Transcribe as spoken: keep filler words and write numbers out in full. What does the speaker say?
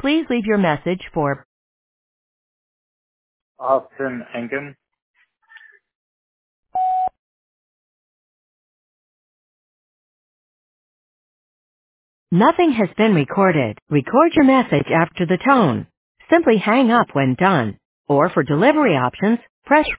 Please leave your message for Austin Engen. Nothing has been recorded. Record your message after the tone. Simply hang up when done. Or for delivery options, press